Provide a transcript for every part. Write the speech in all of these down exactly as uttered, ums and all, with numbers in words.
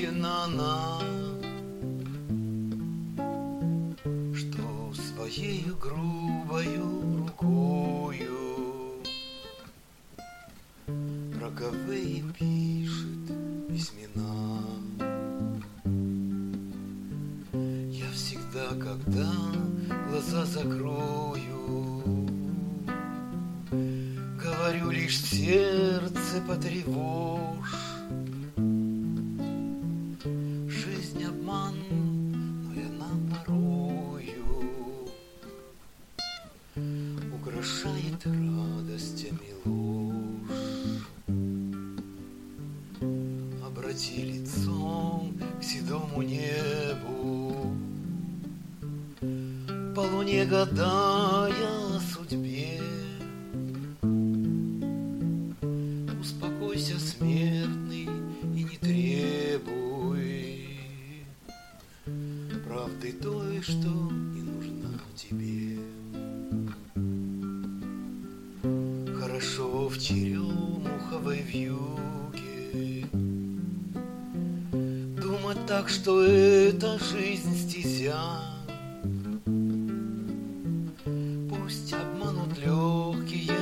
женщина она, что своею грубою рукою роковые пишет письмена. Я всегда, когда глаза закрою, говорю лишь в сердце потревожь. Жизнь обман, но и она порою украшает радостями ложь. Обрати лицом к седому небу, по луне гадая о судьбе. Успокойся, смертный, и не требуй правды той, что не нужна тебе. Хорошо в черемуховой вьюге думать так, что это жизнь стезя. Пусть обманут легкие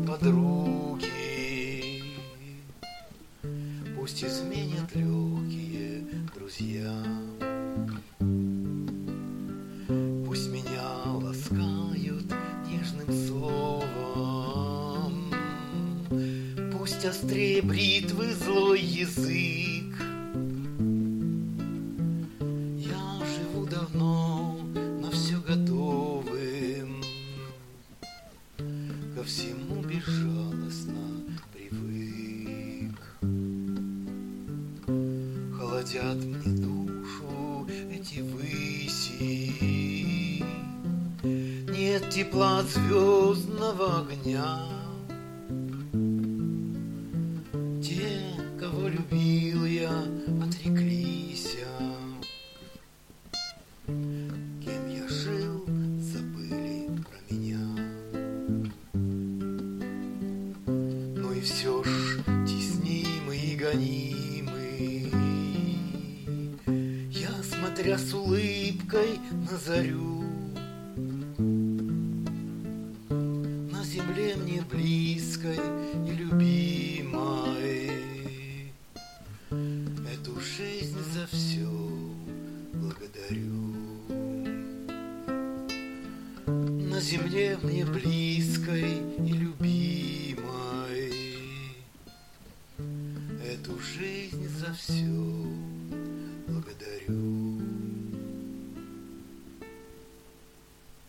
подруги, пусть изменят легкие друзья. Пусть меня ласкают нежным словом, пусть острее бритвы злой язык. Я живу давно, на все готовым, ко всему безжалостно привык. Холодят мне душу эти выси, нет тепла от звездного огня. Те, кого любил я, отреклись. Кем я жил, забыли про меня. Но и все ж теснимый и гонимый, я, смотря с улыбкой на зарю, на земле мне близкой и любимой, эту жизнь за все благодарю. На земле мне близкой и любимой, эту жизнь за все благодарю.